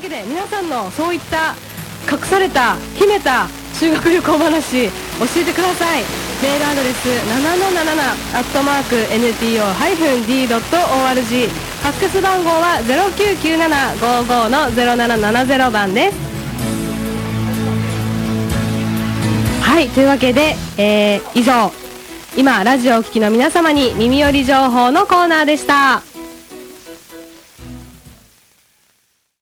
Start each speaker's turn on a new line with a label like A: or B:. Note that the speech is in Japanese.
A: わけで皆さんのそういった隠された秘めた修学旅行話教えてください。メールアドレス 777@npo-d.org、 ファックス番号は 099755-0770 番です。はい、というわけで、以上今ラジオをお聞きの皆様に耳寄り情報のコーナーでした。